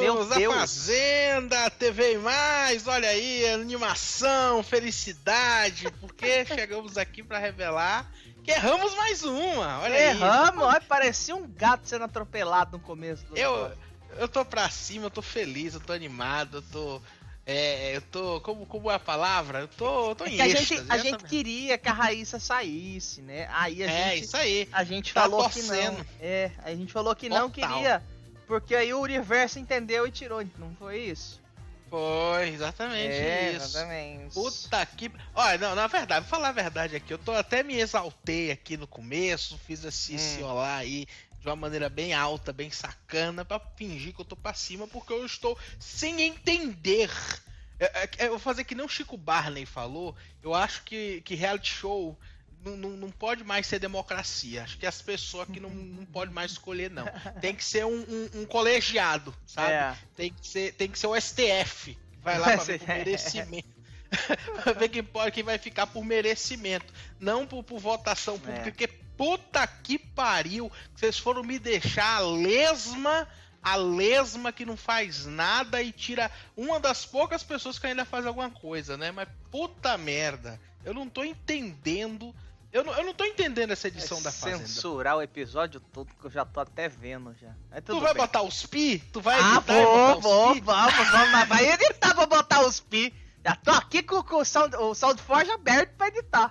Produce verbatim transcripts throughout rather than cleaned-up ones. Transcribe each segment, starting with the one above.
Meu da Deus. Fazenda, T V e mais, olha aí, animação, felicidade, porque chegamos aqui pra revelar que erramos mais uma, olha erramos, aí. Erramos, olha, parecia um gato sendo atropelado no começo do Eu, eu tô pra cima, eu tô feliz, eu tô animado, eu tô... É, eu tô... Como, como é a palavra? Eu tô, eu tô é em que a êxtase, gente, a gente queria que a Raíssa saísse, né? Aí a é, gente... isso aí. A gente tá falou torcendo. que não. É, a gente falou que Total. não queria, porque aí o universo entendeu e tirou, não foi isso? Foi, exatamente é, isso. Exatamente. Puta que... Olha, não, na verdade, vou falar a verdade aqui, eu tô até me exaltei aqui no começo, fiz esse, hum. esse olá aí de uma maneira bem alta, bem sacana, pra fingir que eu tô pra cima, porque eu estou sem entender. Eu, eu vou fazer que nem o Chico Barney falou, eu acho que, que reality show não, não, não pode mais ser democracia. Acho que as pessoas aqui não, não podem mais escolher, não. Tem que ser um, um, um colegiado, sabe? É. Tem, que ser, tem que ser o S T F, que vai lá pra ver por merecimento. Pra ver quem pode, quem vai ficar por merecimento, não por, por votação pública, é. Porque puta que pariu, vocês foram me deixar a lesma, a lesma que não faz nada e tira uma das poucas pessoas que ainda faz alguma coisa, né? Mas puta merda, eu não tô entendendo, eu não, eu não tô entendendo essa edição é da Fazenda. Censurar o episódio todo que eu já tô até vendo já. Tu vai bem. Botar os pi? Tu vai ah, editar vou, vou, vamos, vamos, vai editar pra botar os pi. Já tô aqui com, com o, sound, o SoundForge aberto pra editar.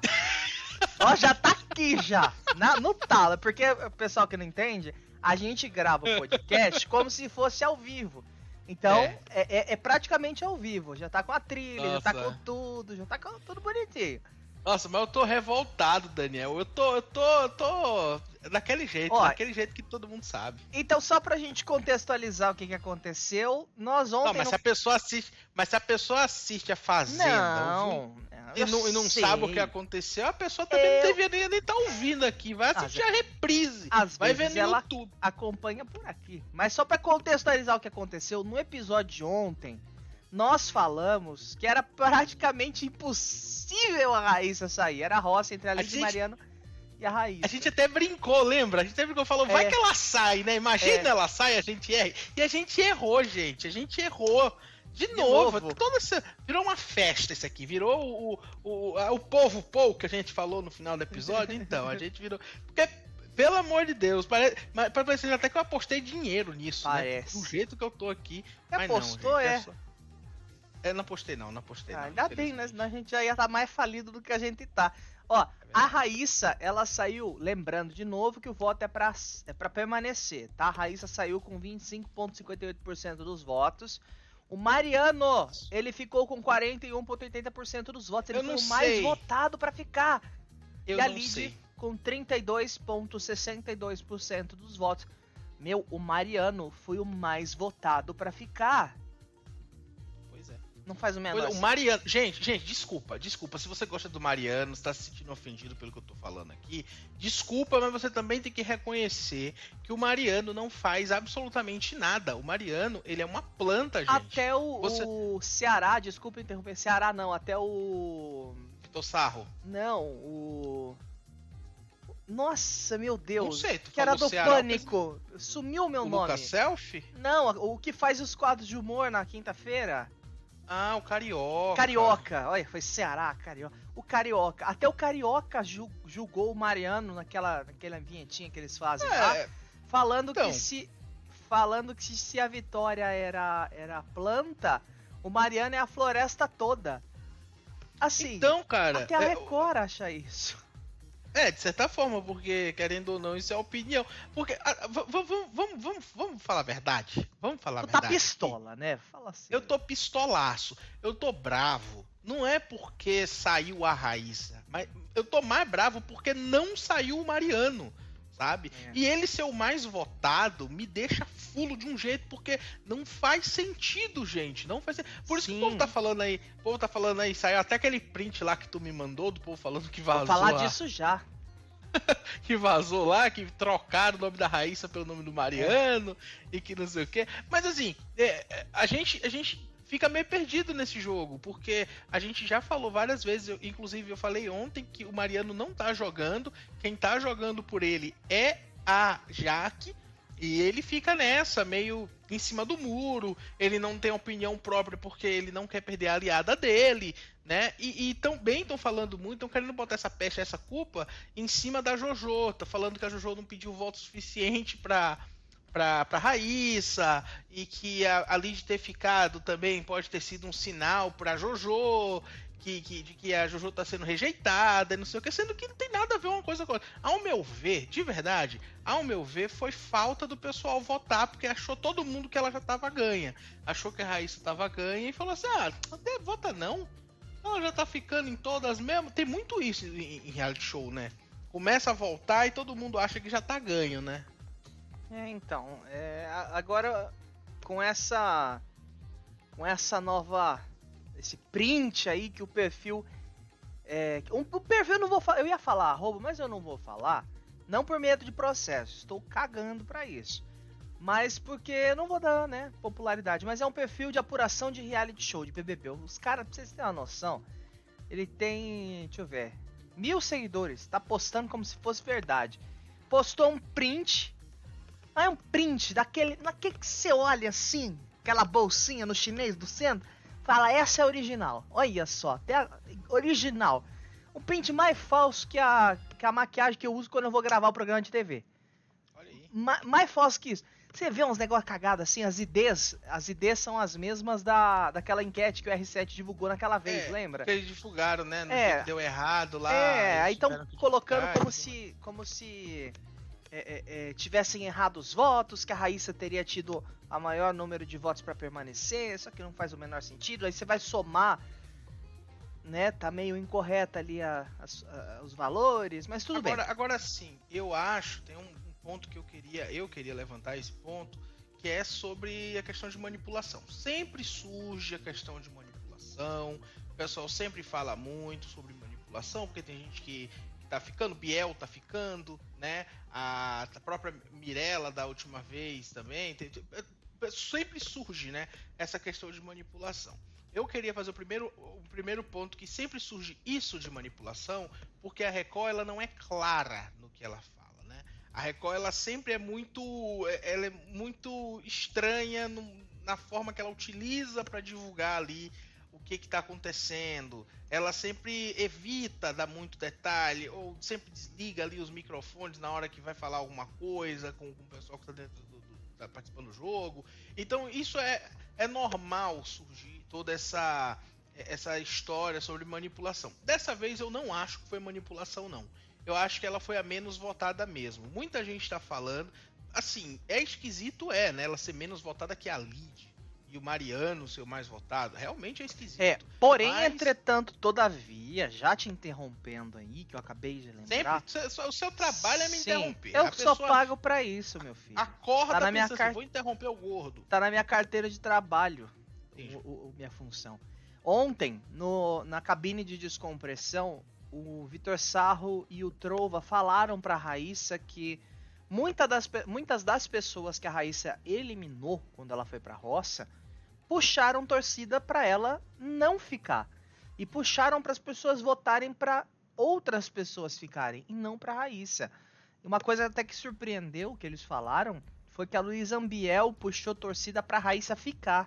Ó, já tá aqui já, na, no talo, porque o pessoal que não entende, a gente grava o podcast como se fosse ao vivo. Então, é, é, é praticamente ao vivo, já tá com a trilha, Nossa. já tá com tudo, já tá com tudo bonitinho. Nossa, mas eu tô revoltado, Daniel, eu tô, eu tô, eu tô daquele jeito, Ó, daquele jeito que todo mundo sabe. Então, só pra gente contextualizar o que que aconteceu, nós ontem... Não, mas, não... Se a pessoa assiste, mas se a pessoa assiste a Fazenda não, e, não, e não sabe o que aconteceu, a pessoa também eu... não deveria nem estar tá ouvindo aqui, vai assistir Às a reprise, Às vai ver no ela YouTube. Acompanha por aqui. Mas só pra contextualizar o que aconteceu, no episódio de ontem, nós falamos que era praticamente impossível a Raíssa sair. Era a roça entre a Lidia gente... Mariano e a Raíssa. A gente até brincou, lembra? A gente até brincou, falou, é. vai que ela sai, né? Imagina é. ela sai, a gente erra. E a gente errou, gente. A gente errou. De, de novo. novo. Toda essa... Virou uma festa isso aqui. Virou o, o, o, o povo pou que a gente falou no final do episódio. Então, a gente virou... Porque... Pelo amor de Deus, parece, parece até que eu apostei dinheiro nisso, parece. Né? Do jeito que eu tô aqui. Você mas apostou, não, gente, é? é só... Eu não apostei não, não apostei ah, não. Ainda bem, né? Senão a gente já ia estar mais falido do que a gente tá. Ó, é a Raíssa, ela saiu, lembrando de novo que o voto é pra, é pra permanecer, tá? A Raíssa saiu com vinte e cinco vírgula cinquenta e oito por cento dos votos. O Mariano, ele ficou com quarenta e um vírgula oitenta por cento dos votos. Ele eu foi o sei. mais votado pra ficar. Eu e a não Lidia sei. com trinta e dois vírgula sessenta e dois por cento dos votos. Meu, o Mariano foi o mais votado pra ficar. Pois é. Não faz o menor O Mariano... Gente, gente, desculpa, desculpa. Se você gosta do Mariano, está se sentindo ofendido pelo que eu tô falando aqui, desculpa, mas você também tem que reconhecer que o Mariano não faz absolutamente nada. O Mariano, ele é uma planta, gente. Até o, você... o Ceará, desculpa interromper, Ceará não, até o... Pitossarro. Não, o... Nossa, meu Deus. Não sei, tu que era do Ceará, Pânico. Mas... Sumiu o meu o nome. Lucas Selfie? Não, o que faz os quadros de humor na quinta-feira. Ah, o Carioca. Carioca, olha, foi Ceará, Carioca. O Carioca, até o Carioca julgou o Mariano naquela, naquela vinhetinha que eles fazem, é, tá? Falando então. que se falando que se a Vitória era era a planta, o Mariano é a floresta toda. Assim, então, cara, até a Record é, acha isso. É, de certa forma, porque, querendo ou não, isso é opinião. Porque, vamos, vamos, vamos, vamos falar a verdade. Vamos falar a tu verdade. Tu tá pistola, né? Fala assim. Eu tô pistolaço. Eu tô bravo. Não é porque saiu a Raíssa. Mas eu tô mais bravo porque não saiu o Mariano, sabe? É. E ele ser o mais votado me deixa fulo de um jeito, porque não faz sentido, gente. Não faz sentido. Por isso Sim. que o povo tá falando aí. O povo tá falando aí, saiu até aquele print lá que tu me mandou, do povo falando que vazou. Vou falar lá. disso já. Que vazou lá, que trocaram o nome da Raíssa pelo nome do Mariano é. E que não sei o que. Mas assim, é, a, gente, a gente fica meio perdido nesse jogo, porque a gente já falou várias vezes, eu, inclusive eu falei ontem que o Mariano não tá jogando, quem tá jogando por ele é a Jaque, e ele fica nessa, meio em cima do muro, ele não tem opinião própria porque ele não quer perder a aliada dele, né? E, e também estão falando muito, estão querendo botar essa peste, essa culpa em cima da JoJo. Tá falando que a JoJo não pediu voto suficiente pra, pra, pra Raíssa, e que a, a Lid ter ficado também pode ter sido um sinal pra JoJo, que, que, de que a JoJo tá sendo rejeitada, não sei o que, sendo que não tem nada a ver uma coisa com outra. Ao meu ver, de verdade, ao meu ver, foi falta do pessoal votar, porque achou todo mundo que ela já tava ganha. Achou que a Raíssa tava ganha e falou assim, ah, vota não. Ela já tá ficando em todas mesmo. Tem muito isso em, em reality show, né? Começa a voltar e todo mundo acha que já tá ganho, né? É, então, é, agora com essa com essa nova, esse print aí que o perfil é, um, o perfil eu não vou falar, eu ia falar arroba, mas eu não vou falar, não por medo de processo, estou cagando pra isso, mas porque eu não vou dar, né, popularidade, mas é um perfil de apuração de reality show, de B B B. Os caras, pra vocês terem uma noção, ele tem, deixa eu ver, mil seguidores, tá postando como se fosse verdade, postou um print. Ah, é um print daquele, naquele que você olha assim, aquela bolsinha no chinês do centro, fala, essa é a original. Olha só, até a original. Um print mais falso que a, que a maquiagem que eu uso quando eu vou gravar o programa de T V. Olha aí. Ma, mais falso que isso. Você vê uns negócios cagados assim, as ideias, as ideias são as mesmas da, daquela enquete que o R sete divulgou naquela vez, É, lembra? Que eles divulgaram, né? No É. dia que deu errado lá. É, aí eles estão tiveram que colocando divulgar, como e tudo se, como se é, é, é, tivessem errado os votos, que a Raíssa teria tido a maior número de votos para permanecer, só que não faz o menor sentido. Aí você vai somar, né? Tá meio incorreta ali a, a, a, os valores, mas tudo agora, bem. Agora sim, eu acho, tem um, um ponto que eu queria, eu queria levantar esse ponto, que é sobre a questão de manipulação. Sempre surge a questão de manipulação, o pessoal sempre fala muito sobre manipulação, porque tem gente que tá ficando, Biel tá ficando, né? A, a própria Mirella da última vez também, tem, sempre surge, né, essa questão de manipulação. Eu queria fazer o primeiro, o primeiro ponto, que sempre surge isso de manipulação, porque a Record ela não é clara no que ela fala, né? A Record ela sempre é muito, ela é muito estranha no, na forma que ela utiliza para divulgar ali o que está acontecendo. Ela sempre evita dar muito detalhe, ou sempre desliga ali os microfones na hora que vai falar alguma coisa com, com o pessoal que está dentro do, do tá participando do jogo. Então isso é, é normal surgir toda essa, essa história sobre manipulação. Dessa vez eu não acho que foi manipulação, não. Eu acho que ela foi a menos votada mesmo. Muita gente está falando, assim, é esquisito, é, né? Ela ser menos votada que a Lid e o Mariano ser o mais votado. Realmente é esquisito. É, porém, mas... entretanto, todavia, já te interrompendo aí, que eu acabei de lembrar. Sempre, o seu trabalho é me Sim, interromper. eu a só pessoa pago pra isso, meu filho. acorda tá na pensando minha assim, car... vou interromper o gordo. Tá na minha carteira de trabalho, Entendi. o, o, o, minha função. Ontem, no, na cabine de descompressão, o Vitor Sarro e o Trova falaram pra Raíssa que muita das, muitas das pessoas que a Raíssa eliminou quando ela foi pra roça puxaram torcida pra ela não ficar. E puxaram para as pessoas votarem para outras pessoas ficarem e não pra Raíssa. Uma coisa até que surpreendeu que eles falaram foi que a Luísa Ambiel puxou torcida pra Raíssa ficar.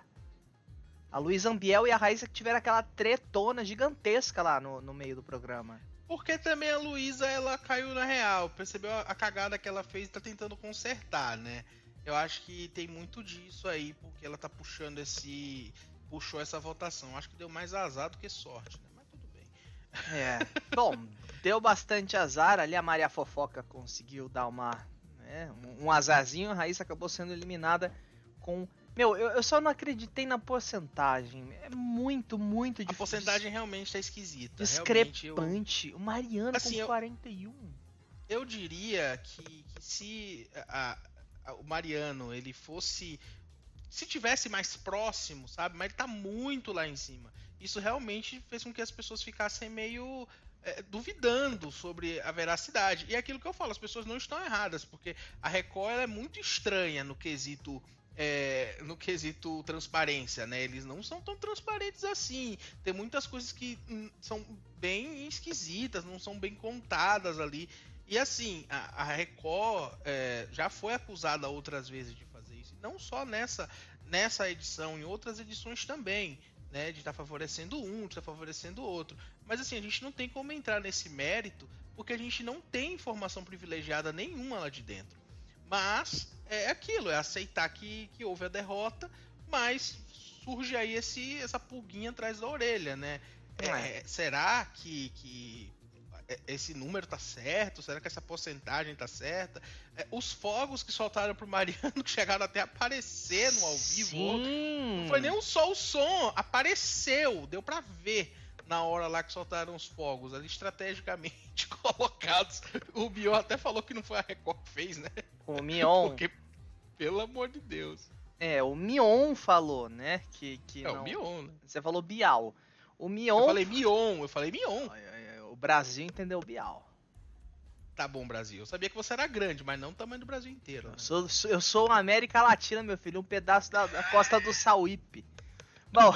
A Luísa Ambiel e a Raíssa que tiveram aquela tretona gigantesca lá no, no meio do programa. Porque também a Luísa, ela caiu na real, percebeu a cagada que ela fez e tá tentando consertar, né? Eu acho que tem muito disso aí, porque ela tá puxando esse... puxou essa votação. Acho que deu mais azar do que sorte, né? Mas tudo bem. É, bom, deu bastante azar. Ali a Maria Fofoca conseguiu dar uma... né, um azarzinho. A Raíssa acabou sendo eliminada com... Meu, eu, eu só não acreditei na porcentagem. É muito, muito difícil. A porcentagem realmente tá esquisita. Discrepante. Eu... O Mariano assim, com quarenta e um. Eu, eu diria que, que se a, a, o Mariano, ele fosse... se tivesse mais próximo, sabe? Mas ele tá muito lá em cima. Isso realmente fez com que as pessoas ficassem meio... É, duvidando sobre a veracidade. E é aquilo que eu falo, as pessoas não estão erradas, porque a Record ela é muito estranha no quesito... É, no quesito transparência, né? Eles não são tão transparentes assim. Tem muitas coisas que hum, são bem esquisitas, não são bem contadas ali. E assim, a, a Record é, já foi acusada outras vezes de fazer isso. não só nessa, nessa edição, em outras edições também, né? De estar tá favorecendo um, de estar tá favorecendo o outro. Mas assim, a gente não tem como entrar nesse mérito, porque a gente não tem informação privilegiada nenhuma lá de dentro. Mas é aquilo, é aceitar que, que houve a derrota, mas surge aí esse, essa pulguinha atrás da orelha, né? É, será que, que esse número tá certo? Será que essa porcentagem tá certa? É, os fogos que soltaram pro Mariano, que chegaram até a aparecer no ao vivo, Sim. não foi nem só o som, apareceu, deu pra ver na hora lá que soltaram os fogos, ali estrategicamente colocados. O Mion até falou que não foi a Record que fez, né? O Mion. Porque, pelo amor de Deus. É, o Mion falou, né? Que, que é, não... o Mion, né? Você falou Bial. O Mion... Eu falei Mion, eu falei Mion. O Brasil entendeu Bial. Tá bom, Brasil. Eu sabia que você era grande, mas não o tamanho do Brasil inteiro. Né? Eu, sou, eu sou uma América Latina, meu filho. Um pedaço da, da costa do Sauípe. Bom...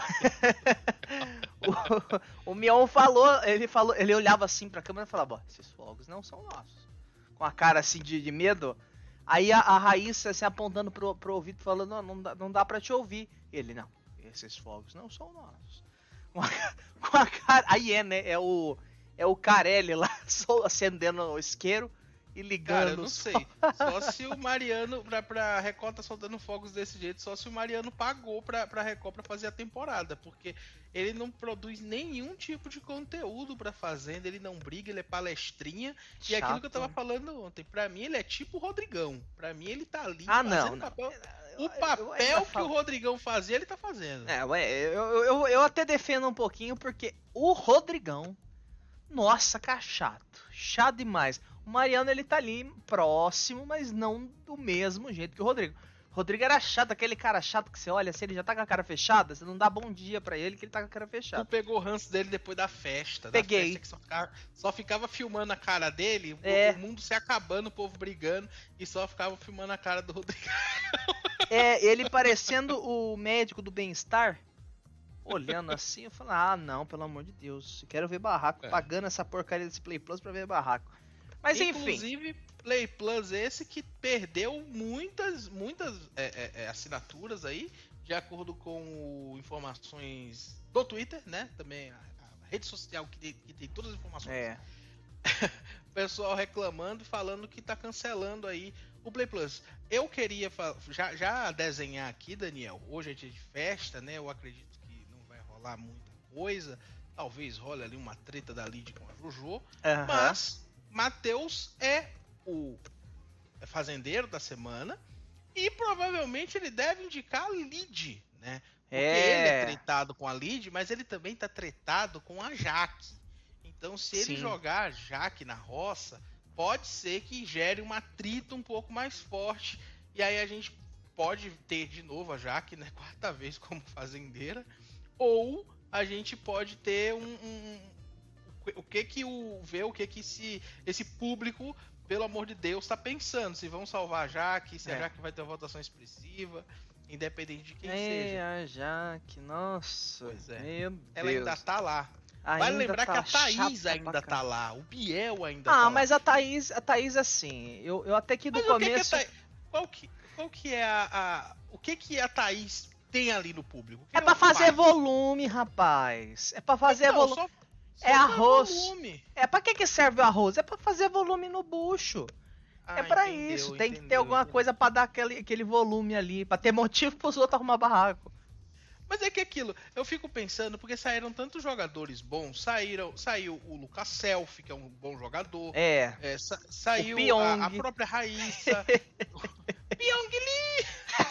o, o Mion falou, ele falou, ele olhava assim pra câmera e falava, ó, esses fogos não são nossos. Com a cara assim de, de medo. Aí a, a Raíssa assim, apontando pro, pro ouvido, falando, não, não dá, não dá pra te ouvir. Ele, não, esses fogos não são nossos. Com a, com a cara, aí é, né, é o, é o Carelli lá, só acendendo o isqueiro e ligando. Cara, eu não sei. Só se o Mariano, pra, pra Record tá soltando fogos desse jeito, só se o Mariano pagou pra, pra Record pra fazer a temporada, porque ele não produz nenhum tipo de conteúdo pra Fazenda, ele não briga, ele é palestrinha, Chato. E aquilo que eu tava falando ontem, pra mim ele é tipo o Rodrigão, pra mim ele tá ali ah, fazendo não, não. papel... O papel eu, eu, eu que falo... o Rodrigão fazia, ele tá fazendo. É, ué, eu, eu, eu até defendo um pouquinho, porque o Rodrigão, nossa, cara, chato, chato demais. O Mariano, ele tá ali próximo, mas não do mesmo jeito que o Rodrigo. O Rodrigo era chato, aquele cara chato que você olha, se ele já tá com a cara fechada, você não dá bom dia pra ele que ele tá com a cara fechada. Tu pegou o ranço dele depois da festa. Peguei. Da festa que só, ficava, só ficava filmando a cara dele, é. o mundo se acabando, o povo brigando, e só ficava filmando a cara do Rodrigo. É, ele parecendo o médico do bem-estar, olhando assim, eu falo, ah, não, pelo amor de Deus, eu quero ver barraco, é. pagando essa porcaria desse Play Plus pra ver barraco. Mas Inclusive, enfim. Inclusive, Play Plus esse que perdeu muitas, muitas é, é, assinaturas aí, de acordo com informações do Twitter, né? Também a, a rede social que tem, que tem todas as informações. É. Pessoal reclamando e falando que tá cancelando aí o Play Plus. Eu queria já, já desenhar aqui, Daniel, hoje é dia de festa, né? Eu acredito que não vai rolar muita coisa. Talvez role ali uma treta da Lid com a Jojo. Uhum. Mas Matheus é o fazendeiro da semana e provavelmente ele deve indicar a Lid, né? Porque é. ele é tretado com a Lid, mas ele também tá tretado com a Jaque. Então, se ele Sim. jogar a Jaque na roça, pode ser que gere um atrito um pouco mais forte. E aí a gente pode ter de novo a Jaque, né? Quarta vez como fazendeira. Ou a gente pode ter um... um o que que o... ver o que que esse, esse público, pelo amor de Deus, tá pensando. Se vão salvar a Jaque, se é. a Jaque vai ter uma votação expressiva, independente de quem é, seja. a Jaque, nossa. Pois é. Meu Ela Deus. ainda tá lá. Ainda Vale lembrar tá que a Thaís chata ainda tá lá, o Biel ainda ah, tá lá. Ah, mas a Thaís, a Thaís assim, eu, eu até que do mas começo... O que que Thaís, qual, que, qual que é a, a... O que que a Thaís tem ali no público? É pra fazer faz? volume, rapaz. É pra fazer então, volume. Só, só é arroz. Volume. É pra que que serve o arroz? É pra fazer volume no bucho. Ah, é pra entendeu, isso. Tem entendeu, que ter alguma entendeu. coisa pra dar aquele, aquele volume ali, pra ter motivo pros outros arrumar barraco. Mas é que aquilo, eu fico pensando, porque saíram tantos jogadores bons, saíram, saiu o Lucas Selfie, que é um bom jogador. É. é sa, saiu a, a própria Raíssa. Pyong Lee!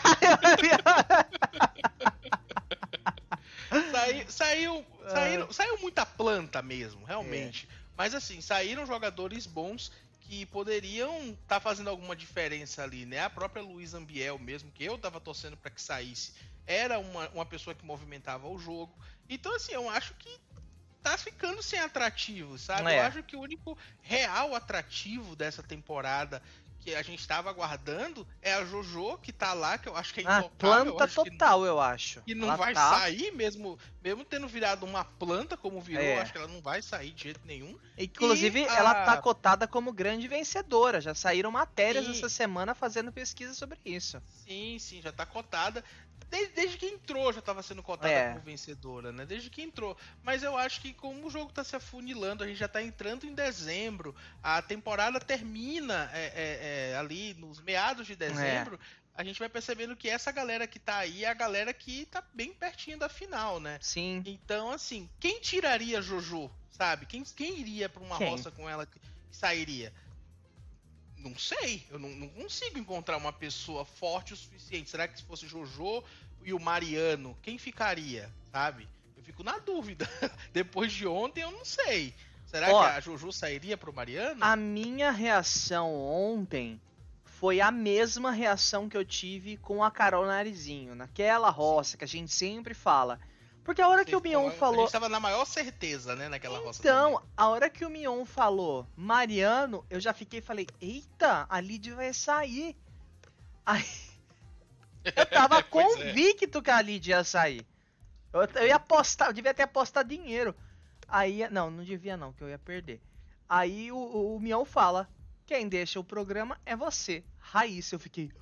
saiu, saiu, saiu, saiu muita planta mesmo, realmente. É. Mas assim, saíram jogadores bons que poderiam estar tá fazendo alguma diferença ali, né? A própria Luiz Ambiel mesmo, que eu tava torcendo para que saísse, era uma, uma pessoa que movimentava o jogo. Então, assim, eu acho que tá ficando sem atrativo, sabe? É. Eu acho que o único real atrativo dessa temporada que a gente tava aguardando é a JoJo, que tá lá, que eu acho que é Ah, intocável. planta eu acho total, que, eu acho. que não Ela vai tá... sair, mesmo, mesmo tendo virado uma planta como virou, É. acho que ela não vai sair de jeito nenhum. Inclusive, E ela a- tá cotada como grande vencedora. Já saíram matérias Sim. essa semana fazendo pesquisa sobre isso. Sim, sim, já tá cotada. Desde, desde que entrou já tava sendo cotada É. como vencedora, né? Desde que entrou. Mas eu acho que como o jogo tá se afunilando, a gente já tá entrando em dezembro, a temporada termina é, é, é, ali nos meados de dezembro, a gente vai percebendo que essa galera que tá aí é a galera que tá bem pertinho da final, né? Sim. Então, assim, quem tiraria a JoJo, sabe? Quem, quem iria pra uma Quem? roça com ela que, que sairia? Não sei, eu não, não consigo encontrar uma pessoa forte o suficiente. Será que se fosse JoJo e o Mariano, quem ficaria, sabe? Eu fico na dúvida. Depois de ontem, eu não sei. Será Ó, que a JoJo sairia pro Mariano? A minha reação ontem foi a mesma reação que eu tive com a Carol Narizinho, naquela roça que a gente sempre fala. Porque a hora que o Mion A falou... gente tava na maior certeza, né, naquela roça. Então, também. a hora que o Mion falou Mariano, eu já fiquei e falei, eita, a Lid vai sair. Aí, eu tava Pois é. convicto que a Lid ia sair. Eu, eu ia apostar, eu devia ter apostado dinheiro. Aí, não, não devia não, que eu ia perder. Aí o, o, o Mion fala, quem deixa o programa é você. Raíssa, eu fiquei...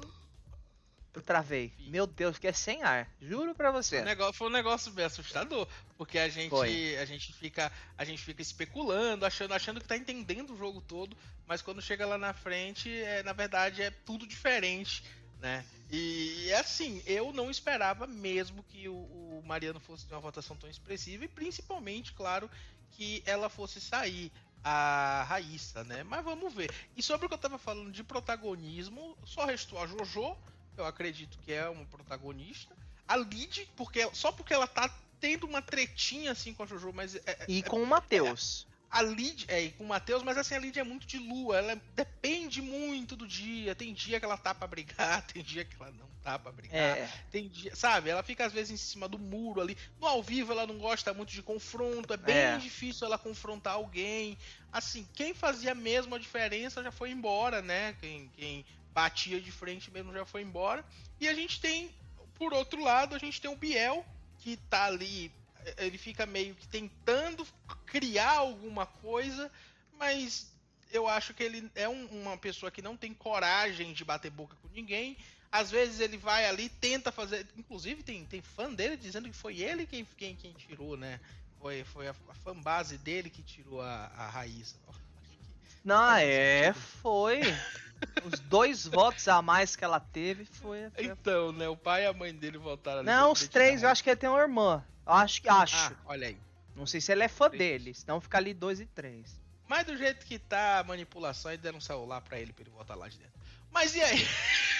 Eu travei. Meu Deus, fiquei sem ar. Juro pra Foi você. um negócio, foi um negócio bem assustador, porque a gente, Foi. a gente fica, a gente fica especulando, achando, achando que tá entendendo o jogo todo, mas quando chega lá na frente, é, na verdade é tudo diferente, né? E, e assim, eu não esperava mesmo que o, o Mariano fosse ter uma votação tão expressiva e principalmente, claro, que ela fosse sair. A Raíssa, né? Mas vamos ver. E sobre o que eu tava falando de protagonismo, só restou a JoJo. Eu acredito que é uma protagonista. A Lid, porque, só porque ela tá tendo uma tretinha assim com a JoJo, mas... É, E é, com o Matheus. a Lid, é, e com o Matheus, mas assim, a Lid é muito de lua, ela depende muito do dia. Tem dia que ela tá pra brigar, tem dia que ela não tá pra brigar. É. Tem dia, sabe? Ela fica às vezes em cima do muro ali. No ao vivo ela não gosta muito de confronto, é bem É. difícil ela confrontar alguém. Assim, quem fazia mesmo a diferença já foi embora, né? Quem, quem batia de frente mesmo já foi embora. E a gente tem, por outro lado, a gente tem o Biel, que tá ali, ele fica meio que tentando criar alguma coisa, mas eu acho que ele é um, uma pessoa que não tem coragem de bater boca com ninguém. Às vezes ele vai ali, tenta fazer... Inclusive tem, tem fã dele dizendo que foi ele quem, quem, quem tirou, né? Foi, foi a, a fanbase dele que tirou a, a Raíssa. Não, é, foi. Os dois votos a mais que ela teve foi... foi... Então, né? O pai e a mãe dele votaram ali. Não, os três, eu acho que ele tem uma irmã. Eu acho que acho. Ah, olha aí. Não sei se ele é fã Três. dele, senão fica ali dois e três. Mas do jeito que tá a manipulação, ele deram um celular pra ele, pra ele votar lá de dentro. Mas e aí?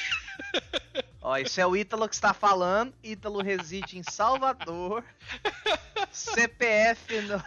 Ó, isso é o Ítalo que está falando. Ítalo reside em Salvador. C P F no...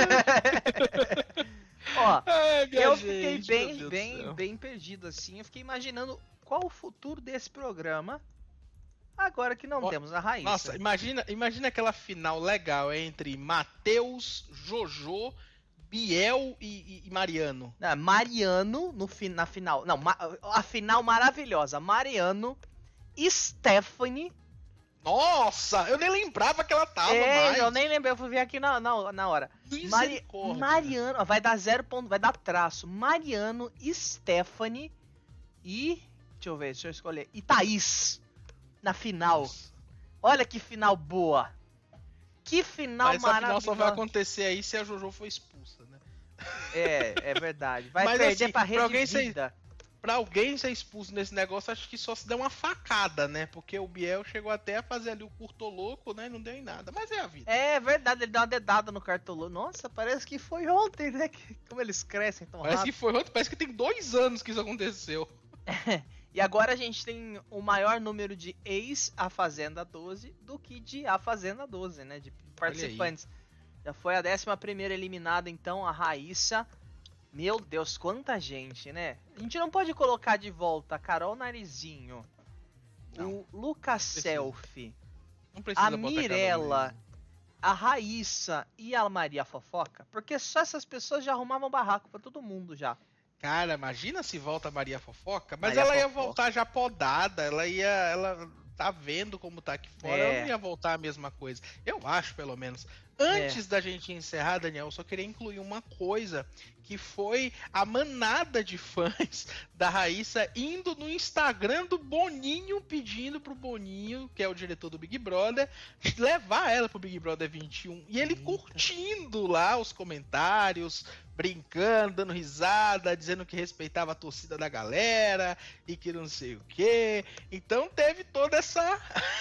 Ó, Ai, minha eu gente, fiquei meu bem, Deus do bem, céu. bem perdido assim. Eu fiquei imaginando qual o futuro desse programa. Agora que não Ó, temos a Raíssa. Nossa, imagina, imagina aquela final legal entre Matheus, JoJo, Biel e, e- e Mariano. Não, Mariano no fi- na final. Não, ma- a final maravilhosa. Mariano, Stephanie. Nossa, eu nem lembrava que ela tava é, mais. eu nem lembrei, eu fui ver aqui na, na, na hora. Mari, Misericórdia. Mariano, ó, vai dar zero ponto, vai dar traço. Mariano, Stephanie e. Deixa eu ver, deixa eu escolher. E Thaís. Na final. Nossa. Olha que final boa. Que final Mas essa final maravilhosa. só vai acontecer aí se a JoJo for expulsa, né? É, é verdade. Vai Mas, perder assim, pra pra Rede alguém ser- Vida. Pra alguém ser expulso nesse negócio, acho que só se der uma facada, né? Porque o Biel chegou até a fazer ali o curto louco, né? Não deu em nada. Mas é a vida. É verdade, ele deu uma dedada no cartolô. Nossa, parece que foi ontem, né? Que- Como eles crescem tão Parece que rápido. foi ontem, parece que tem dois anos que isso aconteceu. E agora a gente tem o maior número de ex A Fazenda doze do que de A Fazenda doze, né? De participantes. Já foi a décima primeira eliminada, então, a Raíssa. Meu Deus, quanta gente, né? A gente não pode colocar de volta a Carol Narizinho, Não, o Lucas precisa. Selfie, Não precisa a botar cada Mirella, a Raíssa e a Maria Fofoca, porque só essas pessoas já arrumavam barraco pra todo mundo já. Cara, imagina se volta a Maria Fofoca, mas Maria ela ia Fofoca. voltar já podada, ela ia, ela tá vendo como tá aqui fora, É. ela não ia voltar a mesma coisa. Eu acho, pelo menos. Antes da gente encerrar, Daniel, eu só queria incluir uma coisa, que foi a manada de fãs da Raíssa indo no Instagram do Boninho, pedindo pro Boninho, que é o diretor do Big Brother, levar ela pro Big Brother vinte e um. E ele Eita. curtindo lá os comentários, brincando, dando risada, dizendo que respeitava a torcida da galera e que não sei o quê. Então teve toda essa...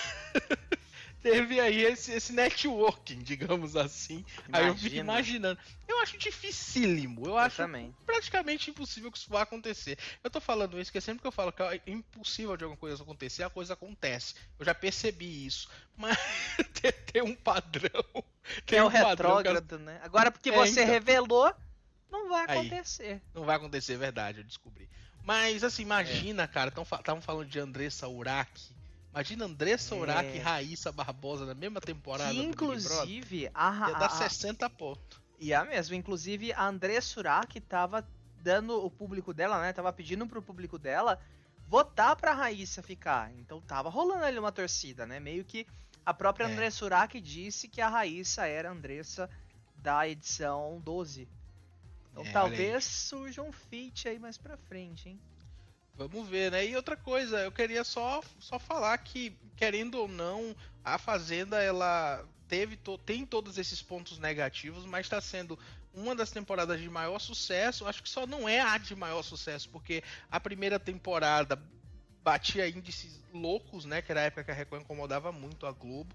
teve aí esse, esse networking, digamos assim. Aí eu fico Imagina. imaginando. Eu acho dificílimo. Eu, Eu acho também. praticamente impossível que isso vá acontecer. Eu tô falando isso porque sempre que eu falo que é impossível de alguma coisa acontecer, a coisa acontece. Eu já percebi isso. Mas tem, tem um padrão. Tem É o um padrão que retrógrado, né? Agora porque É, você então. revelou, não vai Aí. acontecer. não vai acontecer, é verdade, eu descobri. Mas assim, imagina, cara, estavam falando de Andressa Urach. Imagina Andressa É. Urach e Raíssa Barbosa na mesma temporada Que do Big Brother. inclusive a, Ia a, dar a, sessenta pontos. E a mesmo, inclusive a Andressa Surak tava dando o público dela, né? Tava pedindo pro público dela votar pra Raíssa ficar. Então tava rolando ali uma torcida, né? Meio que a própria É. Andressa Surak disse que a Raíssa era a Andressa da edição doze. Então É, olha talvez surja um feat aí mais pra frente, hein? Vamos ver, né? E outra coisa, eu queria só, só falar que, querendo ou não, a Fazenda, ela teve to- tem todos esses pontos negativos, mas está sendo uma das temporadas de maior sucesso. Acho que só não é a de maior sucesso, porque a primeira temporada batia índices loucos, né? Que era a época que a Record incomodava muito a Globo.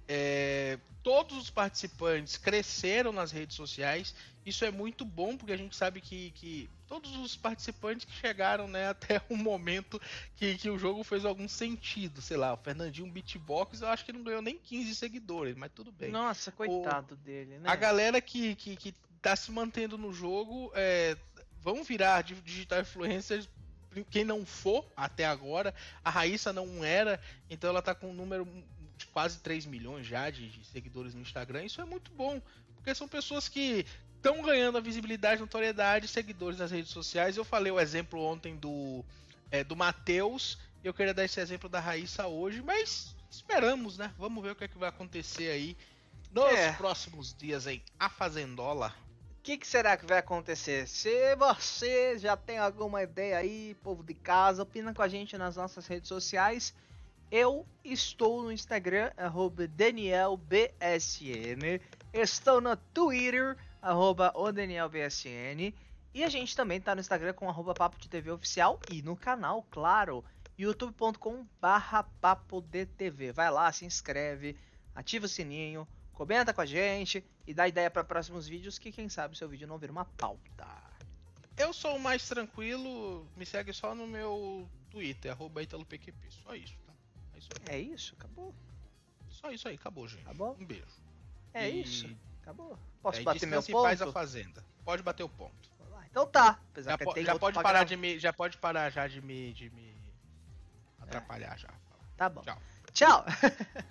É, todos os participantes cresceram nas redes sociais. Isso é muito bom, porque a gente sabe que, que todos os participantes que chegaram, né, até o momento que, que o jogo fez algum sentido. Sei lá, o Fernandinho Beatbox, eu acho que não ganhou nem quinze seguidores, mas tudo bem. Nossa, coitado dele, né? A galera que, que, que tá se mantendo no jogo é, vão virar digital influencers. Quem não for até agora, a Raíssa não era, então ela tá com um número de quase três milhões já de, de seguidores no Instagram. Isso é muito bom, porque são pessoas que estão ganhando a visibilidade, notoriedade, seguidores nas redes sociais. Eu falei o exemplo ontem do, é, do Matheus, e eu queria dar esse exemplo da Raíssa hoje, mas esperamos, né? Vamos ver o que, é que vai acontecer aí nos É. próximos dias em A Fazendola. O que, que será que vai acontecer? Se você já tem alguma ideia aí, povo de casa, opina com a gente nas nossas redes sociais. Eu estou no Instagram, arroba DanielBSN. Estou no Twitter, arroba o DanielBSN. E a gente também está no Instagram com arroba Papo de T V Oficial e no canal, claro, youtube ponto com barra Papo de T V. Vai lá, se inscreve, ativa o sininho, comenta com a gente e dá ideia para próximos vídeos, que quem sabe seu vídeo não vira uma pauta. Eu sou o mais tranquilo, me segue só no meu Twitter, arroba ItaloPQP. Só isso, tá? É isso aí. É isso? Acabou? Só isso aí, acabou, gente. Acabou? Um beijo. É E- isso? Acabou? Posso É, bater meu descansa e faz a ponto? fazenda. Pode bater o ponto. Então tá. Apesar Já, que po- tem já outro pode pra parar gravar. de me, já pode parar já de me, de me atrapalhar já. Tá bom. Tchau. Tchau.